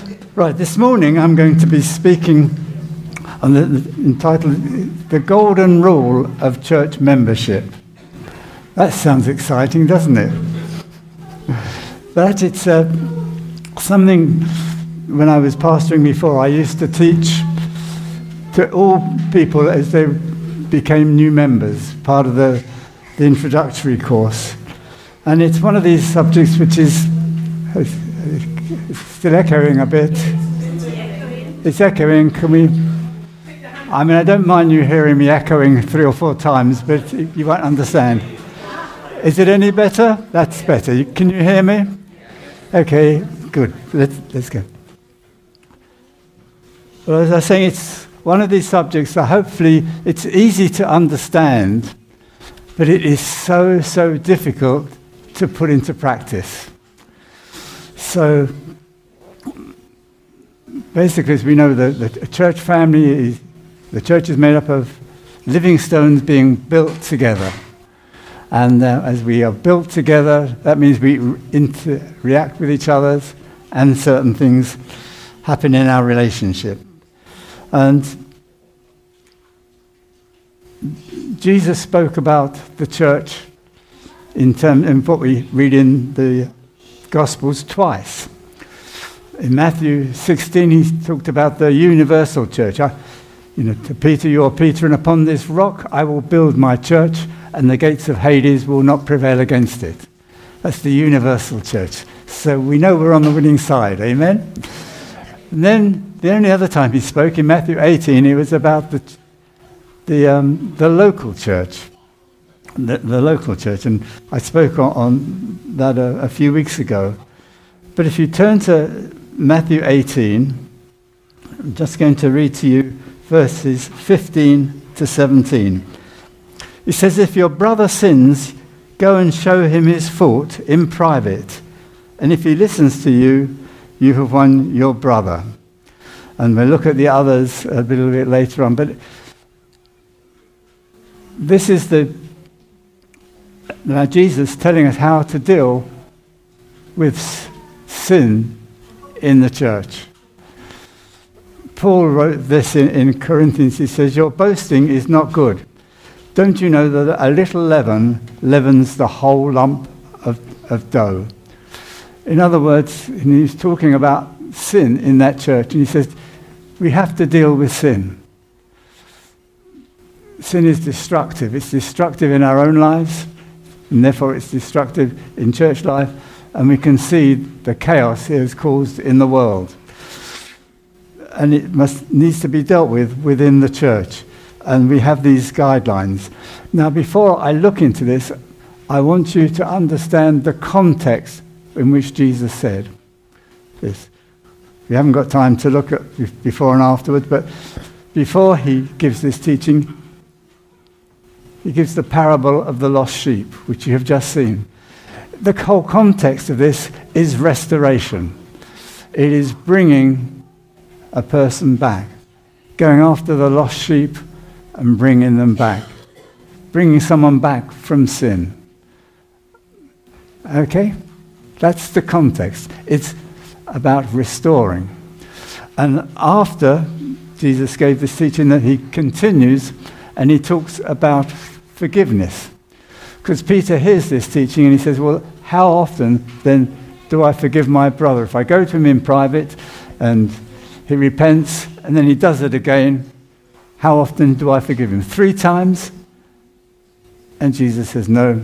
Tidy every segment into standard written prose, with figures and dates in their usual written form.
Right, this morning I'm going to be speaking on entitled The Golden Rule of Church Membership. That sounds exciting, doesn't it? But it's something, when I was pastoring before, I used to teach to all people as they became new members, part of the introductory course. And it's one of these subjects which is still echoing a bit. It's echoing. Can we? I mean, I don't mind you hearing me echoing 3 or 4 times, but you won't understand. Is it any better? That's better. Can you hear me? Okay, good. Let's go. Well, as I was saying, it's one of these subjects that hopefully it's easy to understand, but it is so difficult to put into practice. So, basically, as we know, the church family the church is made up of living stones being built together. And as we are built together, that means we react with each other, and certain things happen in our relationship. And Jesus spoke about the church in what we read in the Gospels twice. In Matthew 16, he talked about the universal church. To Peter, you are Peter, and upon this rock I will build my church, and the gates of Hades will not prevail against it. That's the universal church. So we know we're on the winning side, amen? And then the only other time he spoke, in Matthew 18, it was about the local church. The local church, and I spoke on that a few weeks ago. But if you turn to Matthew 18, I'm just going to read to you verses 15 to 17. It says, if your brother sins, go and show him his fault in private. And if he listens to you, you have won your brother. And we'll look at the others a little bit later on. But this is Jesus telling us how to deal with sin in the church. Paul wrote this in Corinthians. He says, your boasting is not good. Don't you know that a little leaven leavens the whole lump of dough? In other words, he's talking about sin in that church. And he says, we have to deal with sin. Sin is destructive. It's destructive in our own lives, and therefore it's destructive in church life. And we can see the chaos it has caused in the world. And it needs to be dealt with within the church. And we have these guidelines. Now, before I look into this, I want you to understand the context in which Jesus said this. We haven't got time to look at before and afterwards, but before he gives this teaching, he gives the parable of the lost sheep, which you have just seen. The whole context of this is restoration. It is bringing a person back, going after the lost sheep and bringing them back, bringing someone back from sin. Okay? That's the context. It's about restoring. And after Jesus gave this teaching, that he continues and he talks about forgiveness. Because Peter hears this teaching and he says, well, how often then do I forgive my brother? If I go to him in private and he repents and then he does it again, how often do I forgive him? 3 times? And Jesus says, no.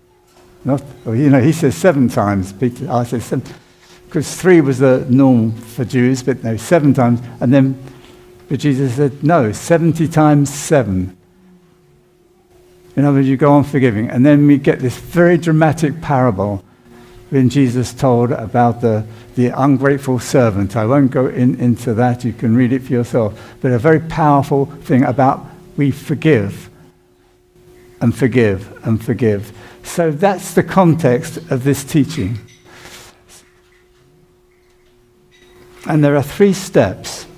He says 7 times. Peter, I said 7. Because 3 was the norm for Jews, but no, 7 times. But Jesus said, no, 70 times 7. In other words, you go on forgiving. And then we get this very dramatic parable when Jesus told about the ungrateful servant. I won't go into that. You can read it for yourself. But a very powerful thing about we forgive and forgive and forgive. So that's the context of this teaching. And there are 3 steps.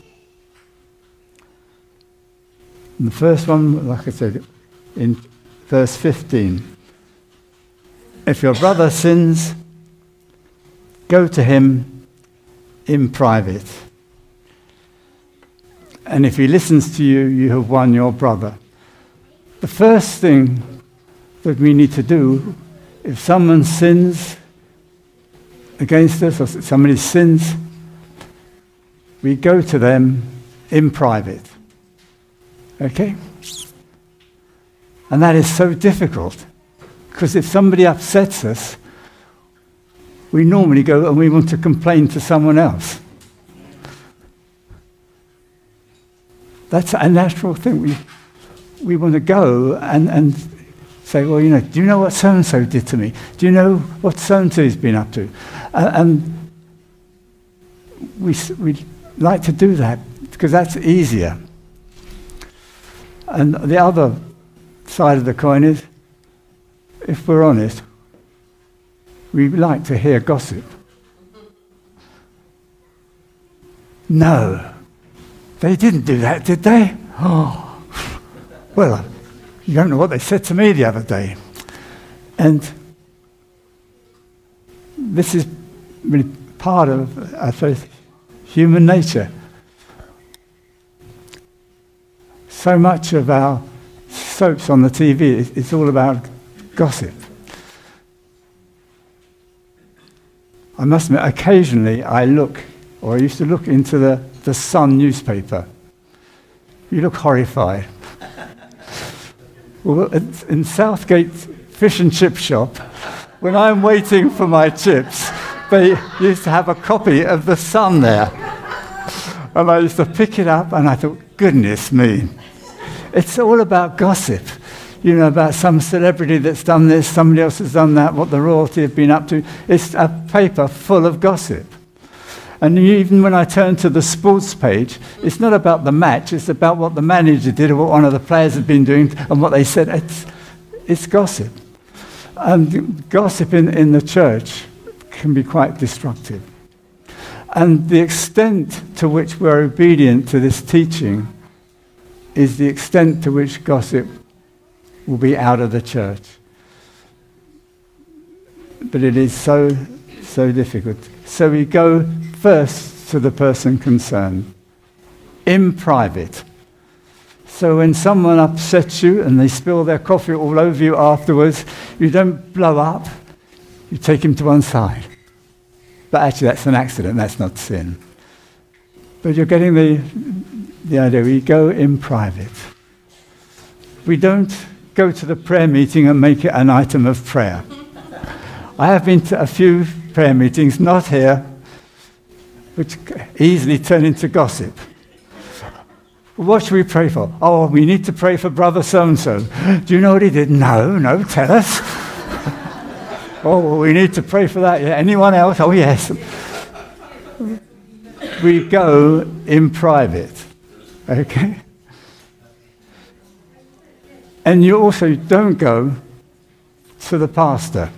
And the first one, like I said, in verse 15. If your brother sins, go to him in private. And if he listens to you, you have won your brother. The first thing that we need to do, if someone sins against us, or somebody sins, we go to them in private. Okay? And that is so difficult, because if somebody upsets us, we normally go and we want to complain to someone else. That's a natural thing. We want to go and say, well, do you know what so-and-so did to me? Do you know what so-and-so's been up to? And we like to do that because that's easier. And the other side of the coin is, if we're honest, we like to hear gossip. No, they didn't do that, did they? Oh, well, you don't know what they said to me the other day. And this is really part of, I suppose, human nature. So much of our soaps on the TV is all about gossip. I must admit, occasionally I used to look into the Sun newspaper. You look horrified. Well, in Southgate Fish and Chip Shop, when I'm waiting for my chips, they used to have a copy of the Sun there. And I used to pick it up and I thought, goodness me. It's all about gossip. About some celebrity that's done this, somebody else has done that, what the royalty have been up to. It's a paper full of gossip. And even when I turn to the sports page, it's not about the match, it's about what the manager did or what one of the players had been doing and what they said. It's gossip. And gossip in the church can be quite destructive. And the extent to which we're obedient to this teaching is the extent to which gossip will be out of the church. But it is so difficult. So we go first to the person concerned, in private. So when someone upsets you and they spill their coffee all over you afterwards, you don't blow up, you take him to one side. But actually that's an accident, that's not sin. But you're getting the idea. We go in private. We don't go to the prayer meeting and make it an item of prayer. I have been to a few prayer meetings, not here, which easily turn into gossip. What should we pray for? Oh, we need to pray for brother so-and-so. Do you know what he did? No, tell us. Oh, well, we need to pray for that. Yeah. Anyone else? Oh, yes. We go in private. Okay? And you also don't go to the pastor.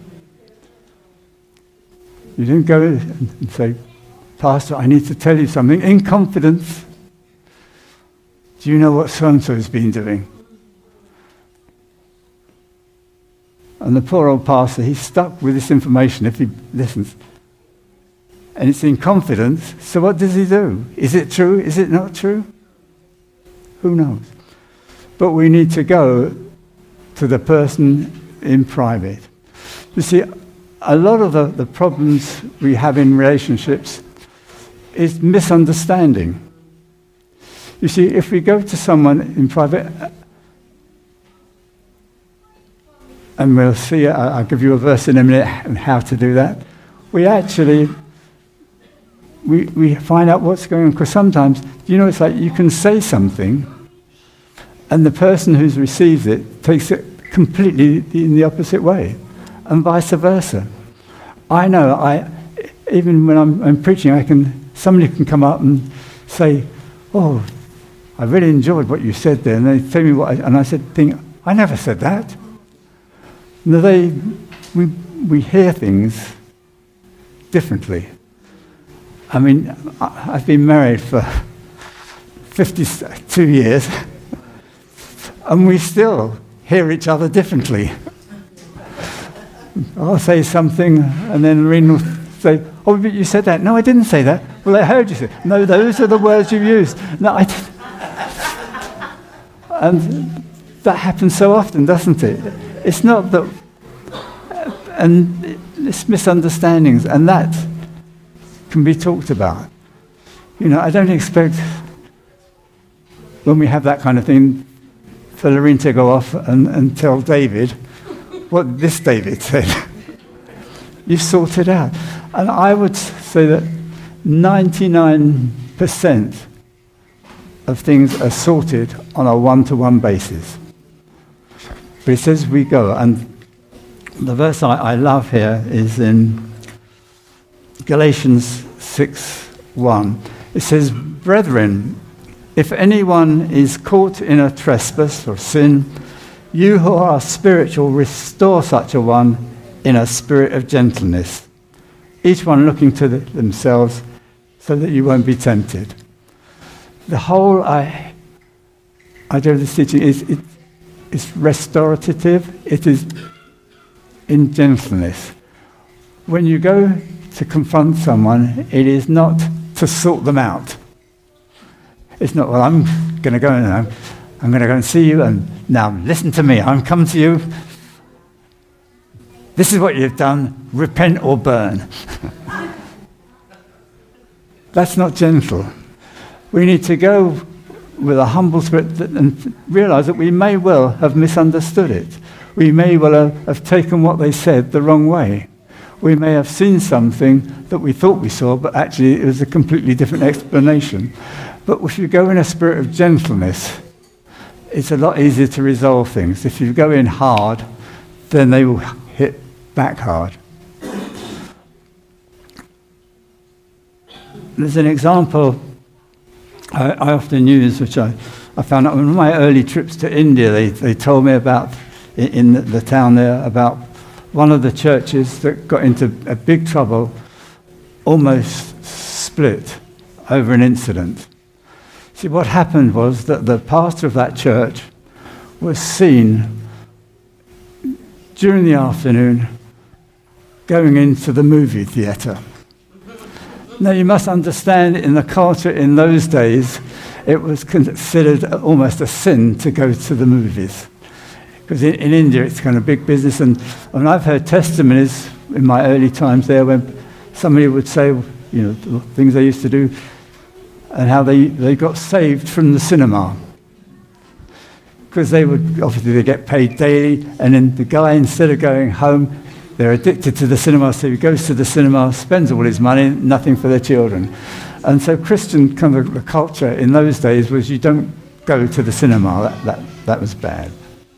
You didn't go and say, Pastor, I need to tell you something in confidence. Do you know what so-and-so has been doing? And the poor old pastor, he's stuck with this information if he listens. And it's in confidence, so what does he do? Is it true? Is it not true? Who knows? But we need to go to the person in private. You see, a lot of the problems we have in relationships is misunderstanding. You see, if we go to someone in private, and we'll see, I'll give you a verse in a minute on how to do that, we actually, we find out what's going on. Because sometimes, it's like you can say something, and the person who's received it takes it completely in the opposite way, and vice versa. I know, even when I'm preaching, somebody can come up and say, oh, I really enjoyed what you said there. And they tell me and I said, I never said that. We hear things differently. I mean, I've been married for 52 years, and we still hear each other differently. I'll say something, and then Lorraine will say, oh, but you said that. No, I didn't say that. Well, I heard you say, no, those are the words you used. No, I didn't. And that happens so often, doesn't it? It's not that, and it's misunderstandings, and that can be talked about. You know, I don't expect, when we have that kind of thing, for Lorraine to go off and tell David what this David said. You've sorted out. And I would say that 99% of things are sorted on a one-to-one basis. But it says we go. And the verse I love here is in Galatians 6:1. It says, brethren, if anyone is caught in a trespass or sin, you who are spiritual, restore such a one in a spirit of gentleness, each one looking to themselves so that you won't be tempted. The whole idea of this teaching is it's restorative. It is in gentleness. When you go to confront someone, it is not to sort them out. It's not, well, I'm going to go and I'm going to go and see you, and now listen to me. I'm coming to you. This is what you've done. Repent or burn. That's not gentle. We need to go with a humble spirit and realize that we may well have misunderstood it. We may well have taken what they said the wrong way. We may have seen something that we thought we saw, but actually it was a completely different explanation. But if you go in a spirit of gentleness, it's a lot easier to resolve things. If you go in hard, then they will hit back hard. There's an example I often use, which I found out on one of my early trips to India. They told me about, in the town there, about one of the churches that got into a big trouble, almost split over an incident. See, what happened was that the pastor of that church was seen during the afternoon going into the movie theatre. Now, you must understand, in the culture in those days, it was considered almost a sin to go to the movies. Because in India, it's kind of big business. And I've heard testimonies in my early times there when somebody would say, you know, the things they used to do and how they got saved from the cinema. Because they get paid daily, and then the guy, instead of going home, they're addicted to the cinema, so he goes to the cinema, spends all his money, nothing for their children. And so Christian kind of the culture in those days was you don't go to the cinema. That was bad.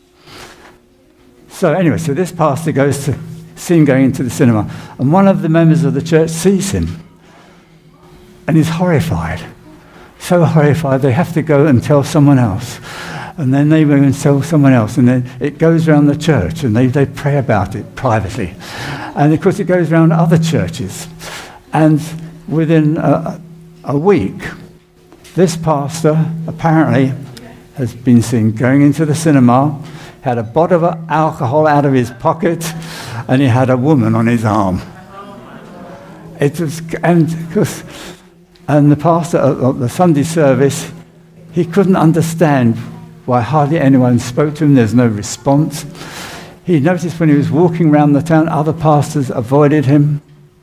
So anyway, so this pastor goes to see him going into the cinema, and one of the members of the church sees him and is horrified. So horrified they have to go and tell someone else. And then they go and tell someone else, and then it goes around the church, and they pray about it privately. And of course it goes around other churches. And within a week, this pastor apparently has been seen going into the cinema, had a bottle of alcohol out of his pocket, and he had a woman on his arm. It was, and the pastor at the Sunday service, he couldn't understand why hardly anyone spoke to him. There's no response. He noticed when he was walking around the town, other pastors avoided him.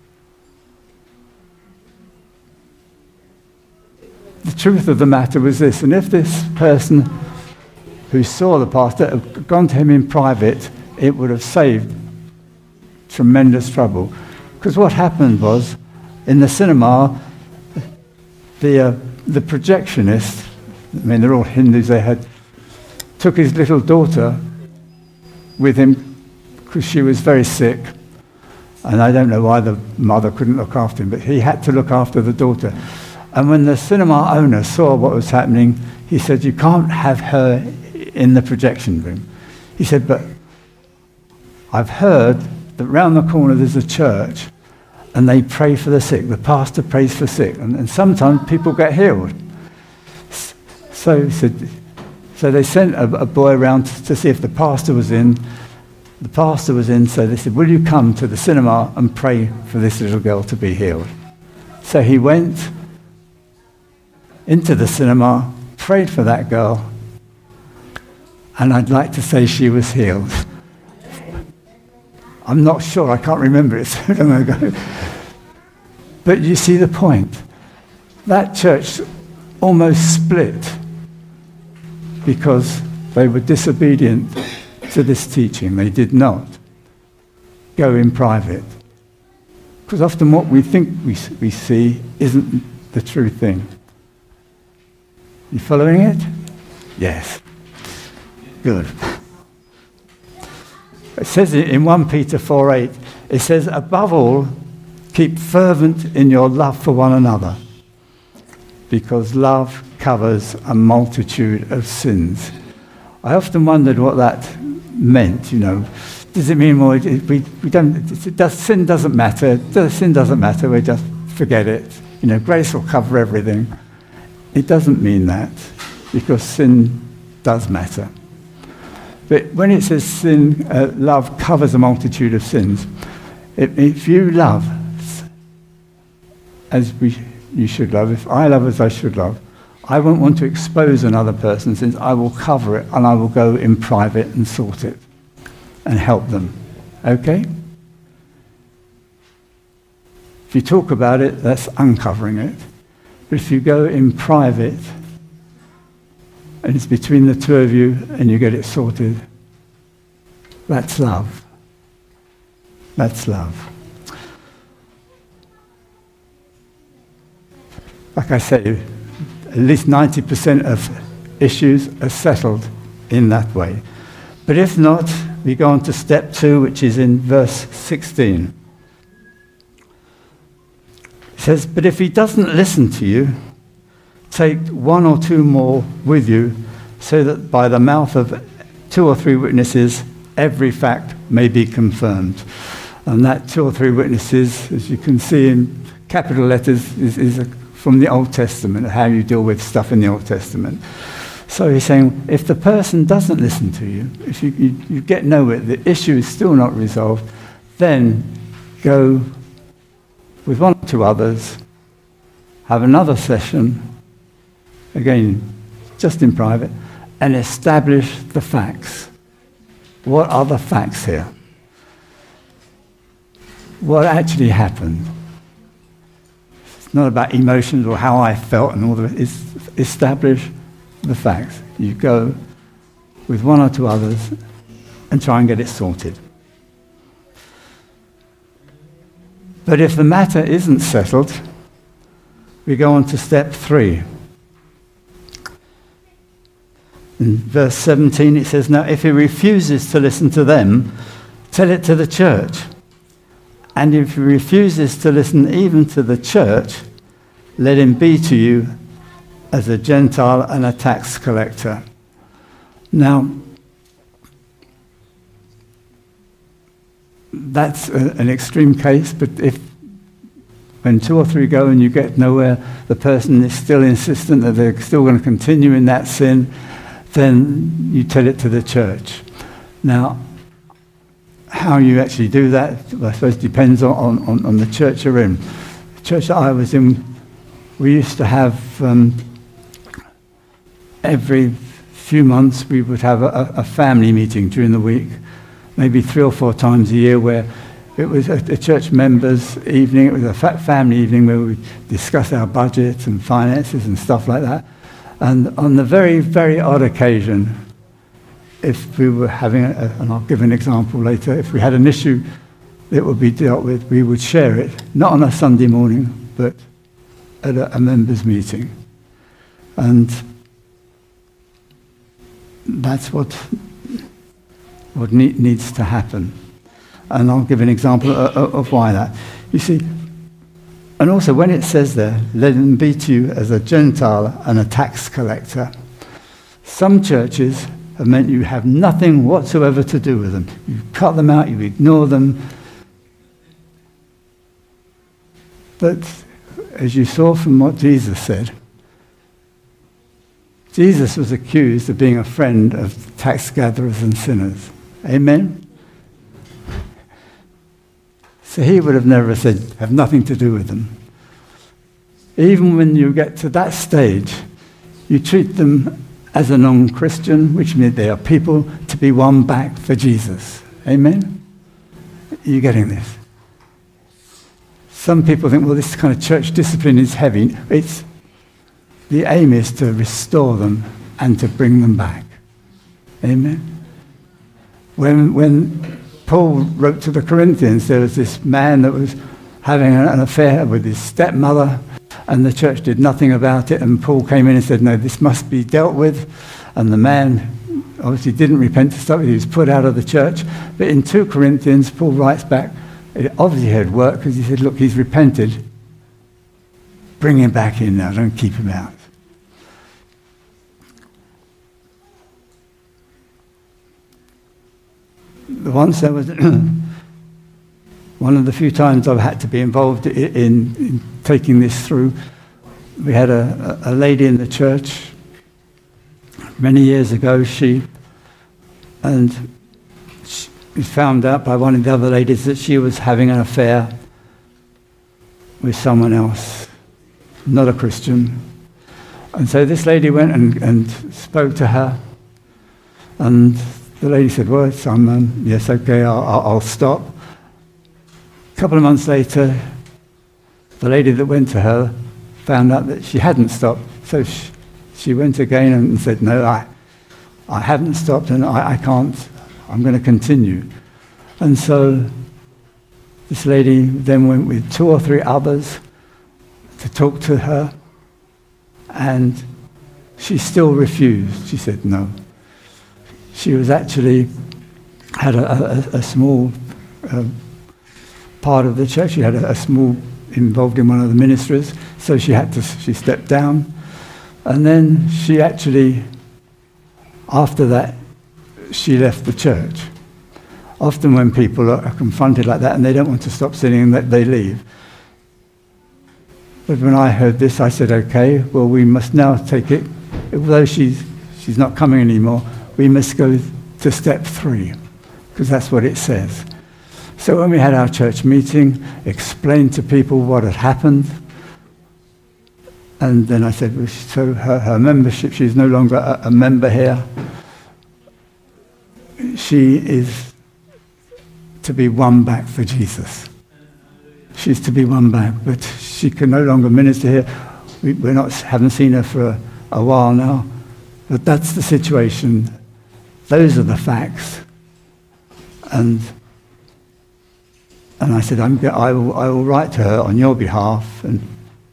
The truth of the matter was this, and if this person who saw the pastor had gone to him in private, it would have saved tremendous trouble. Because what happened was, in the cinema, the projectionist, I mean, they're all Hindus, took his little daughter with him because she was very sick. And I don't know why the mother couldn't look after him, but he had to look after the daughter. And when the cinema owner saw what was happening, he said, you can't have her in the projection room. He said, but I've heard that round the corner there's a church and they pray for the sick. The pastor prays for sick. And sometimes people get healed. So he said, so they sent a boy around to see if the pastor was in, The pastor was in, so they said, will you come to the cinema and pray for this little girl to be healed? So he went into the cinema, prayed for that girl, and I'd like to say she was healed. I'm not sure, I can't remember it so long ago. But you see the point. That church almost split because they were disobedient to this teaching. They did not go in private. Because often what we think we see isn't the true thing. You following it? Yes. Good. It says in 1 Peter 4:8, it says, above all, keep fervent in your love for one another, because love covers a multitude of sins. I often wondered what that meant, you know. Does it mean, well, sin doesn't matter? Sin doesn't matter, we just forget it. You know, grace will cover everything. It doesn't mean that, because sin does matter. But when it says sin, love covers a multitude of sins, if you love as you should love, if I love as I should love, I won't want to expose another person's sins. I will cover it, and I will go in private and sort it and help them. Okay? If you talk about it, that's uncovering it. But if you go in private, and it's between the two of you, and you get it sorted, that's love. That's love. Like I say, at least 90% of issues are settled in that way. But if not, we go on to step 2, which is in verse 16. It says, but if he doesn't listen to you, take 1 or 2 more with you, so that by the mouth of 2 or 3 witnesses, every fact may be confirmed. And that 2 or 3 witnesses, as you can see in capital letters, is from the Old Testament, how you deal with stuff in the Old Testament. So he's saying, if the person doesn't listen to you, if you get nowhere, the issue is still not resolved, then go with 1 or 2 others, have another session, again, just in private, and establish the facts. What are the facts here? What actually happened? It's not about emotions or how I felt and all the rest. It's establish the facts. You go with 1 or 2 others and try and get it sorted. But if the matter isn't settled, we go on to step 3. In verse 17 it says, now if he refuses to listen to them, tell it to the church. And if he refuses to listen even to the church, let him be to you as a Gentile and a tax collector. Now, that's an extreme case, but if when 2 or 3 go and you get nowhere, the person is still insistent that they're still going to continue in that sin, then you tell it to the church. Now, how you actually do that, I suppose, depends on the church you're in. The church that I was in, we used to have, every few months, we would have a family meeting during the week, maybe 3 or 4 times a year, where it was a church members' evening. It was a family evening where we discuss our budgets and finances and stuff like that. And on the very, very odd occasion, if we were having, and I'll give an example later, if we had an issue that would be dealt with, we would share it, not on a Sunday morning, but at a members' meeting. And that's what needs to happen. And I'll give an example of why that. You see, and also when it says there, let him be to you as a Gentile and a tax collector, some churches have meant you have nothing whatsoever to do with them. You cut them out, you ignore them. But as you saw from what Jesus said, Jesus was accused of being a friend of tax gatherers and sinners. Amen? So he would have never said, have nothing to do with them. Even when you get to that stage, you treat them as a non-Christian, which means they are people to be won back for Jesus. Amen? Are you getting this? Some people think, well, this kind of church discipline is heavy. The aim is to restore them and to bring them back. Amen? When Paul wrote to the Corinthians, there was this man that was having an affair with his stepmother, and the church did nothing about it, and Paul came in and said, no, this must be dealt with. And the man obviously didn't repent to start with. He was put out of the church. But in 2 Corinthians, Paul writes back, it obviously had worked, because he said, look, he's repented. Bring him back in now, don't keep him out. Once there was one of the few times I've had to be involved in taking this through. We had a lady in the church many years ago. She was found out by one of the other ladies that she was having an affair with someone else, not a Christian. And so this lady went and spoke to her, and the lady said, well, yes, okay, I'll stop. A couple of months later, the lady that went to her found out that she hadn't stopped. So she went again and said, no, I haven't stopped, and I can't, I'm going to continue. And so this lady then went with 2 or 3 others to talk to her, and she still refused. She said no. She was actually had a small part of the church. She had a small involved in one of the ministries, so she stepped down. And then she actually, after that, she left the church. Often when people are confronted like that and they don't want to stop sinning, they leave. But when I heard this, I said, okay, well, we must now take it. Although she's not coming anymore, we must go to step 3, because that's what it says. So when we had our church meeting, explained to people what had happened, and then I said, well, so her membership, she's no longer a member here. She is to be won back for Jesus. She's to be won back, but she can no longer minister here. Haven't seen her for a while now, but that's the situation. Those are the facts. And I said, I will write to her on your behalf, and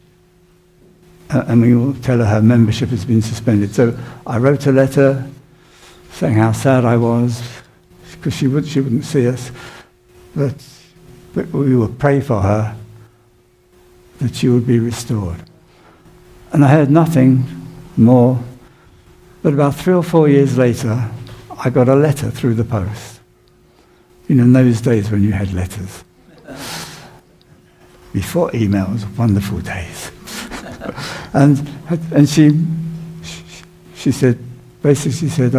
we will tell her membership has been suspended. So I wrote a letter saying how sad I was, because she wouldn't see us, but we would pray for her that she would be restored. And I heard nothing more, but about 3 or 4 years later, I got a letter through the post. You know, in those days when you had letters. Before emails, wonderful days. and she said, basically she said,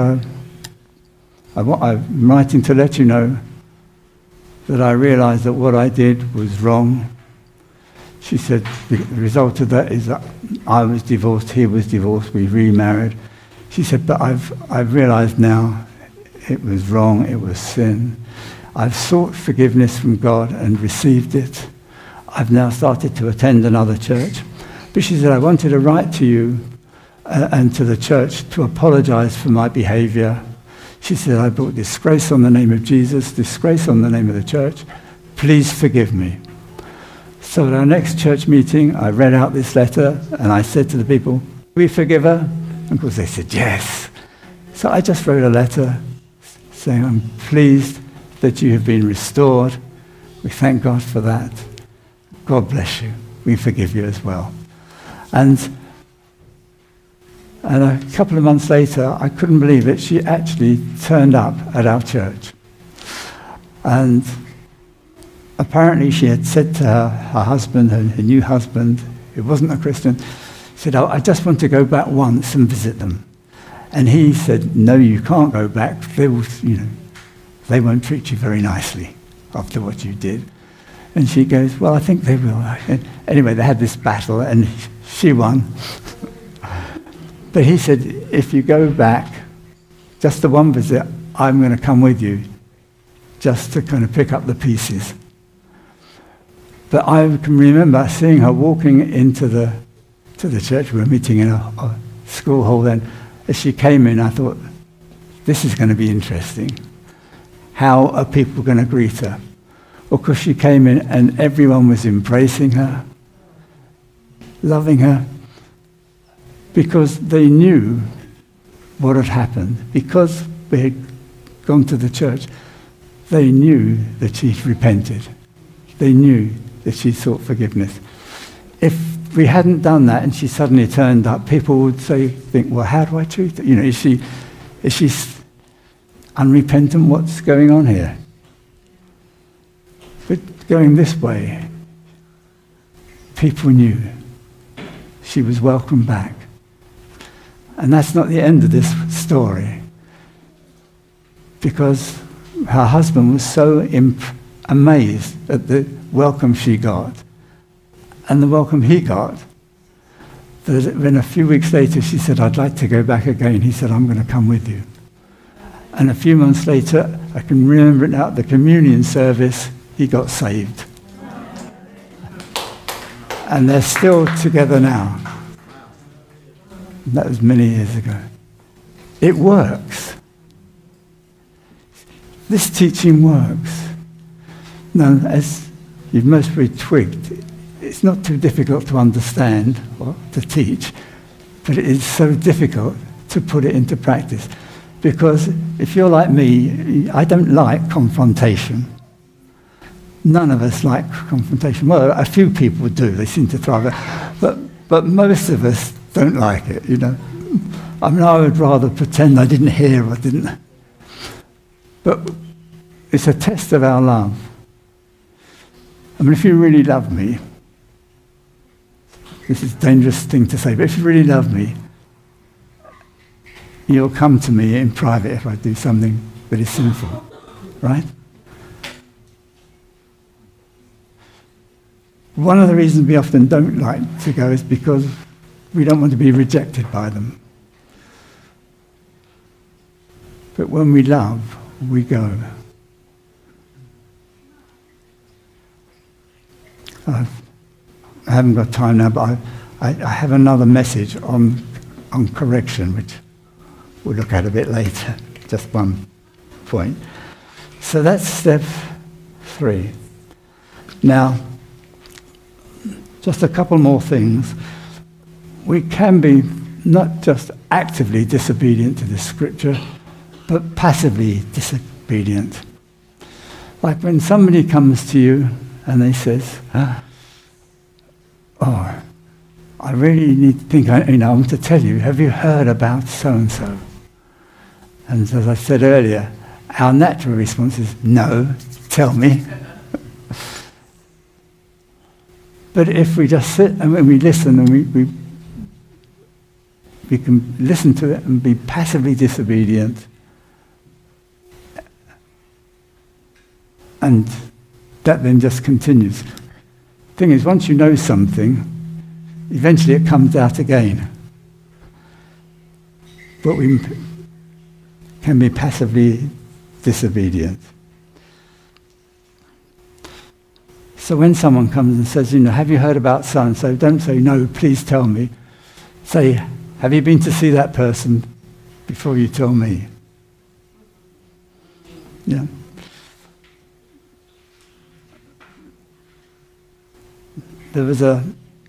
I'm writing to let you know that I realized that what I did was wrong. She said, the result of that is that I was divorced, he was divorced, we remarried. She said, but I've realized now it was wrong, it was sin. I've sought forgiveness from God and received it. I've now started to attend another church. But she said, I wanted to write to you and to the church to apologize for my behavior. She said, I brought disgrace on the name of Jesus, disgrace on the name of the church. Please forgive me. So at our next church meeting, I read out this letter, and I said to the people, we forgive her? And of course they said, yes. So I just wrote a letter saying, I'm pleased that you have been restored. We thank God for that. God bless you. We forgive you as well. And a couple of months later, I couldn't believe it, she actually turned up at our church. And apparently she had said to her husband, her new husband, who wasn't a Christian, said, oh, I just want to go back once and visit them. And he said, no, you can't go back. They won't treat you very nicely after what you did. And she goes, well, I think they will. And anyway, they had this battle, and she won. But he said, if you go back, just the one visit, I'm going to come with you, just to kind of pick up the pieces. But I can remember seeing her walking into the church. We were meeting in a school hall then. As she came in, I thought, this is going to be interesting. How are people going to greet her? Of course, she came in and everyone was embracing her, loving her, because they knew what had happened. Because we had gone to the church, they knew that she'd repented. They knew that she sought forgiveness. If we hadn't done that and she suddenly turned up, people would think, well, how do I treat her? Is she unrepentant? What's going on here? But going this way, people knew she was welcomed back. And that's not the end of this story, because her husband was so amazed at the welcome she got and the welcome he got, that when a few weeks later she said, I'd like to go back again, he said, I'm going to come with you. And a few months later, I can remember it now, at the communion service, he got saved. And they're still together now. That was many years ago. It works. This teaching works. Now, as you've most probably twigged, it's not too difficult to understand or to teach, but it is so difficult to put it into practice. Because if you're like me, I don't like confrontation. None of us like confrontation. Well, a few people do. They seem to thrive. But most of us don't like it, I mean, I would rather pretend I didn't hear or didn't. But it's a test of our love. I mean, if you really love me, this is a dangerous thing to say, but if you really love me, you'll come to me in private if I do something that is sinful, right? One of the reasons we often don't like to go is because we don't want to be rejected by them. But when we love, we go. I haven't got time now, but I have another message on correction, which we'll look at a bit later. Just one point. So that's step 3. Now, just a couple more things. We can be not just actively disobedient to the scripture, but passively disobedient. Like when somebody comes to you and they says, oh, I really need to think, I want to tell you, have you heard about so-and-so? And as I said earlier, our natural response is, no, tell me. But if we just sit and when we listen and we can listen to it and be passively disobedient, and that then just continues. The thing is, once you know something, eventually it comes out again. But we can be passively disobedient. So when someone comes and says, have you heard about so-and-so? Don't say, no, please tell me. Say, have you been to see that person before you tell me? Yeah. There was a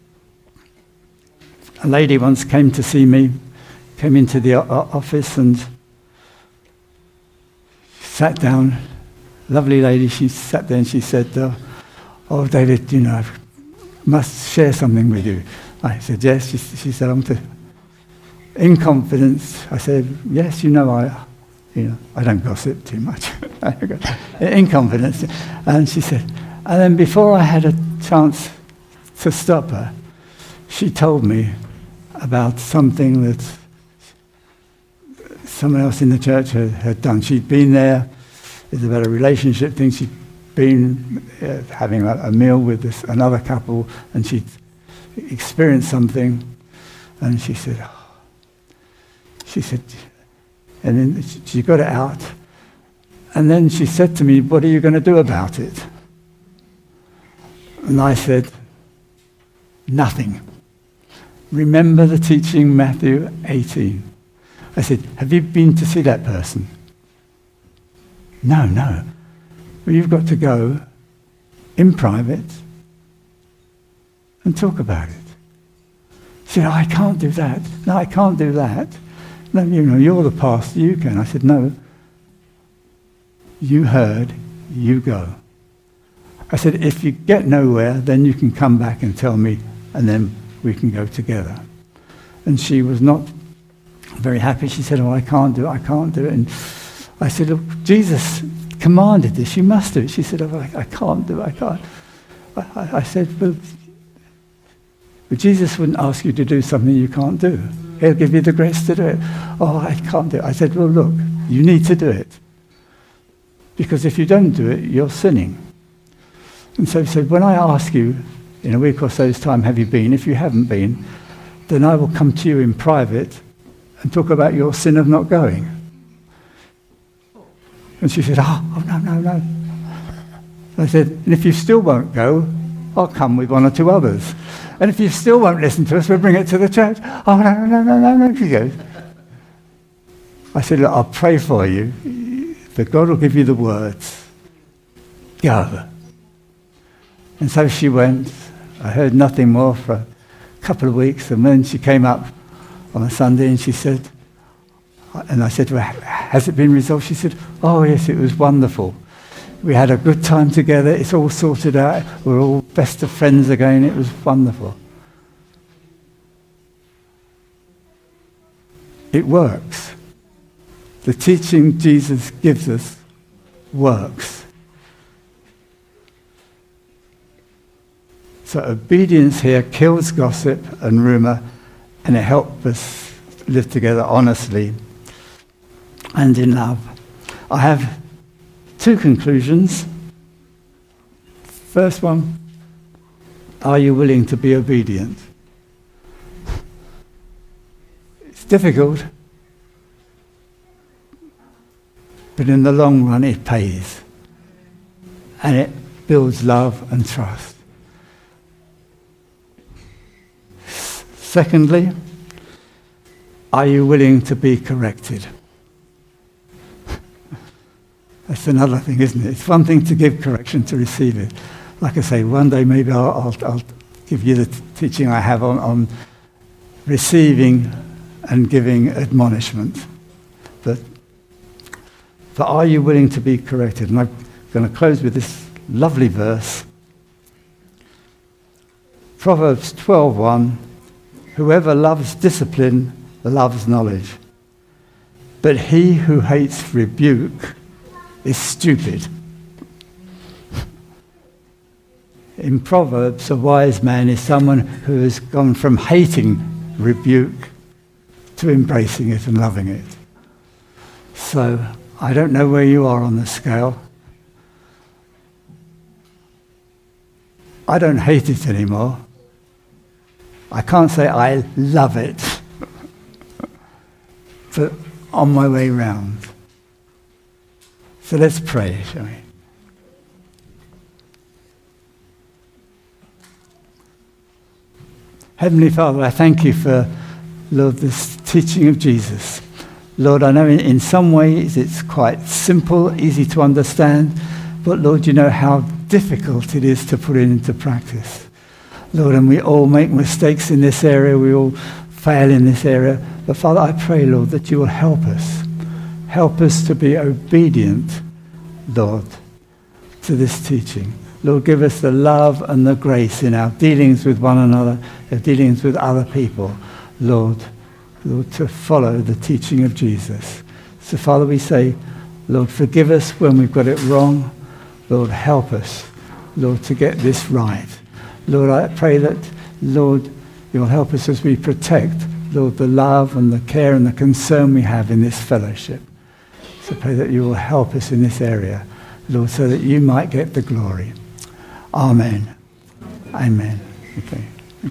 lady once came to see me, came into the office and sat down. Lovely lady, she sat there and she said, oh, David, I must share something with you. I said, yes. She said, in confidence. I said, yes, I don't gossip too much. In confidence. And she said, and then before I had a chance to stop her, she told me about something that someone else in the church had done. She'd been there. It was about a relationship thing. She'd been having a meal with another couple, and she'd experienced something, and she said, and then she got it out, and then she said to me, "What are you going to do about it?" And I said, "Nothing. Remember the teaching, Matthew 18. I said, "Have you been to see that person?" No. Well, you've got to go in private and talk about it. She said, "I can't do that. No, I can't do that. No, you're the pastor, you can." I said, "No. You heard, you go." I said, "If you get nowhere, then you can come back and tell me, and then we can go together." And she was not very happy. She said, "Oh, I can't do it. And I said, "Look, Jesus commanded this. You must do it." She said, "Oh, I can't do it. I can't." I said, "Well, Jesus wouldn't ask you to do something you can't do. He'll give you the grace to do it." "Oh, I can't do it." I said, "Well, look, you need to do it. Because if you don't do it, you're sinning." And so he said, "When I ask you in a week or so's time, have you been? If you haven't been, then I will come to you in private and talk about your sin of not going." And she said, oh, no. I said, "And if you still won't go, I'll come with one or two others. And if you still won't listen to us, we'll bring it to the church." "Oh, no. She goes. I said, "Look, I'll pray for you, but God will give you the words. Go." And so she went. I heard nothing more for a couple of weeks, and then she came up on a Sunday and she said, and I said to her, "Has it been resolved?" She said, "Oh yes, it was wonderful. We had a good time together. It's all sorted out. We're all best of friends again. It was wonderful." It works. The teaching Jesus gives us works. So obedience here kills gossip and rumour, and it helps us live together honestly and in love. I have two conclusions. First one, are you willing to be obedient? It's difficult, but in the long run it pays, and it builds love and trust. Secondly, are you willing to be corrected? That's another thing, isn't it? It's one thing to give correction, to receive it. Like I say, one day maybe I'll give you the teaching I have on receiving and giving admonishment. But are you willing to be corrected? And I'm going to close with this lovely verse. Proverbs 12:1. Whoever loves discipline loves knowledge, but he who hates rebuke is stupid. In Proverbs, a wise man is someone who has gone from hating rebuke to embracing it and loving it. So I don't know where you are on the scale. I don't hate it anymore. I can't say I love it, but on my way round. So let's pray, shall we? Heavenly Father, I thank you for, Lord, this teaching of Jesus. Lord, I know in some ways it's quite simple, easy to understand, but Lord, you know how difficult it is to put it into practice. Lord, and we all make mistakes in this area, we all fail in this area, but Father, I pray, Lord, that you will help us. Help us to be obedient, Lord, to this teaching. Lord, give us the love and the grace in our dealings with one another, our dealings with other people, Lord, to follow the teaching of Jesus. So, Father, we say, Lord, forgive us when we've got it wrong. Lord, help us, Lord, to get this right. Lord, I pray that, Lord, you'll help us as we protect, Lord, the love and the care and the concern we have in this fellowship. So pray that you will help us in this area. Lord, so that you might get the glory. Amen. Amen. Okay.